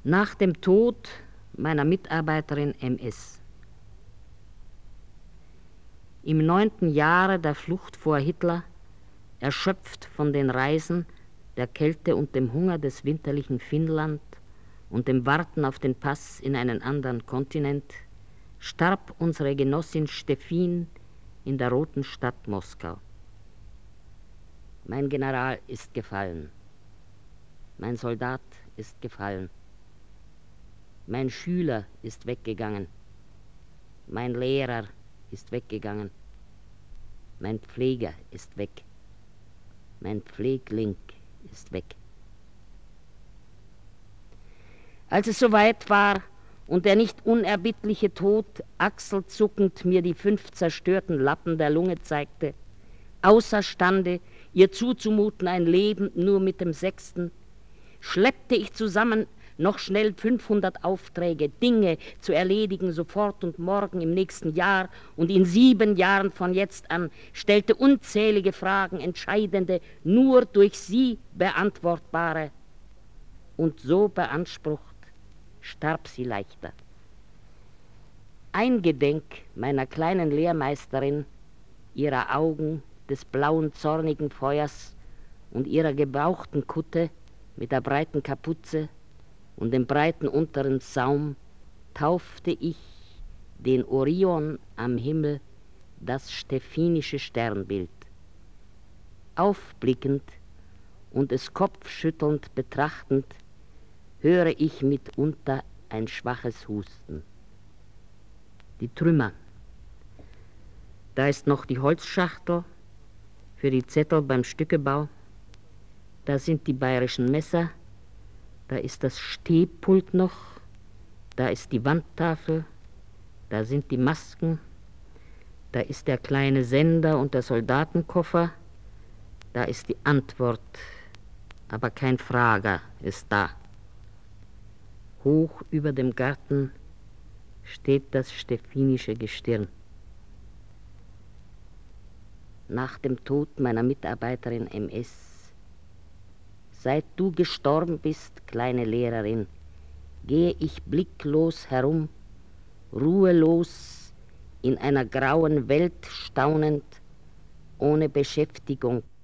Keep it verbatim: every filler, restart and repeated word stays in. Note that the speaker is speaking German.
Nach dem Tod meiner Mitarbeiterin M S. Im neunten Jahre der Flucht vor Hitler, erschöpft von den Reisen, der Kälte und dem Hunger des winterlichen Finnland und dem Warten auf den Pass in einen anderen Kontinent, starb unsere Genossin Steffin in der roten Stadt Moskau. Mein General ist gefallen. Mein Soldat ist gefallen. Mein Schüler ist weggegangen. Mein Lehrer ist weggegangen. Mein Pfleger ist weg. Mein Pflegling ist weg. Als es soweit war und der nicht unerbittliche Tod achselzuckend mir die fünf zerstörten Lappen der Lunge zeigte, außerstande, ihr zuzumuten ein Leben nur mit dem sechsten, schleppte ich zusammen noch schnell fünfhundert Aufträge, Dinge zu erledigen, sofort und morgen im nächsten Jahr und in sieben Jahren von jetzt an, stellte unzählige Fragen, entscheidende, nur durch sie beantwortbare. Und so beansprucht, starb sie leichter. Eingedenk meiner kleinen Lehrmeisterin, ihrer Augen, des blauen, zornigen Feuers und ihrer gebauchten Kutte mit der breiten Kapuze und dem breiten unteren Saum, taufte ich den Orion am Himmel das stephanische Sternbild. Aufblickend und es kopfschüttelnd betrachtend, höre ich mitunter ein schwaches Husten. Die Trümmer. Da ist noch die Holzschachtel für die Zettel beim Stückebau. Da sind die bayerischen Messer. Da ist das Stehpult noch. Da ist die Wandtafel. Da sind die Masken. Da ist der kleine Sender und der Soldatenkoffer. Da ist die Antwort. Aber kein Frager ist da. Hoch über dem Garten steht das stephanische Gestirn. Nach dem Tod meiner Mitarbeiterin M S, seit du gestorben bist, kleine Lehrerin, gehe ich blicklos herum, ruhelos in einer grauen Welt staunend, ohne Beschäftigung,